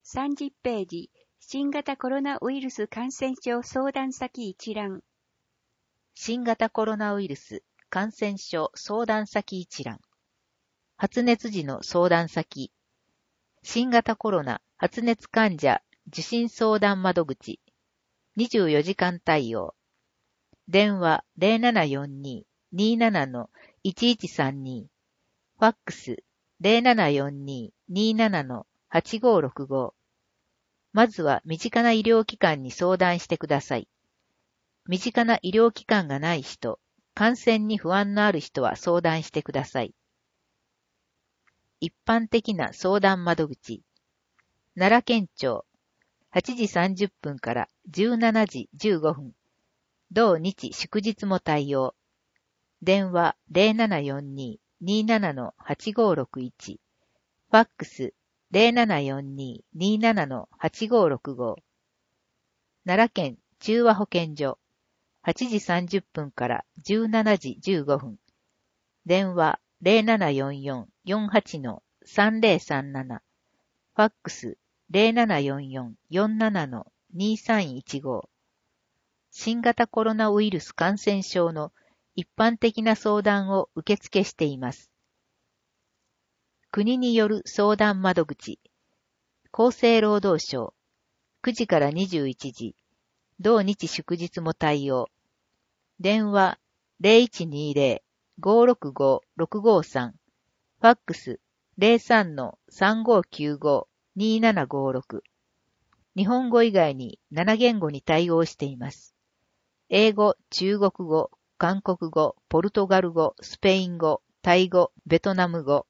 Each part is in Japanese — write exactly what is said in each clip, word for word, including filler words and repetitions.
さんじゅっページ、新型コロナウイルス感染症相談先一覧。 新型コロナウイルス感染症相談先一覧。発熱時の相談先。新型コロナ発熱患者受診相談窓口。にじゅうよじかん対応。電話 ゼロななよんに にーなな の いちいちさんに。ファックス ゼロななよんに にーなな の はちごーろくご。まずは身近な医療機関に相談してください。身近な医療機関がない人、感染に不安のある人は相談してください。一般的な相談窓口。奈良県庁、はちじさんじゅっぷんからじゅうしちじじゅうごふん。同日祝日も対応。電話 ゼロななよんに にーなな の はちごーろくいち。ファックス ゼロななよんに にーなな の はちごーろくご。奈良県中和保健所、はちじさんじゅっぷんからじゅうしちじじゅうごふん。電話 ゼロななよんよん よんはち の さんぜろさんなな。ファックス ゼロななよんよん よんなな の にさんいちご。新型コロナウイルス感染症の一般的な相談を受付しています。国による相談窓口。厚生労働省、くじからにじゅういちじ。同日祝日も対応。電話 ゼロいちにゼロ ごーろくご ろくごさん。ファックス ゼロさんの さんごきゅうご にーななごーろく。日本語以外になな言語に対応しています。英語、中国語、韓国語、ポルトガル語、スペイン語、タイ語、ベトナム語。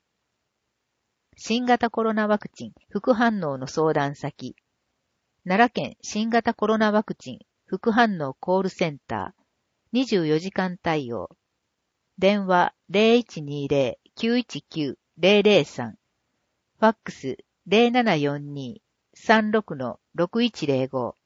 新型コロナワクチン副反応の相談先。奈良県新型コロナワクチン副反応コールセンター。にじゅうよじかん対応。電話 ゼロいちにゼロ きゅういちきゅう ゼロゼロさん。ファックス ゼロななよんに さんろくの ろくいちゼロご。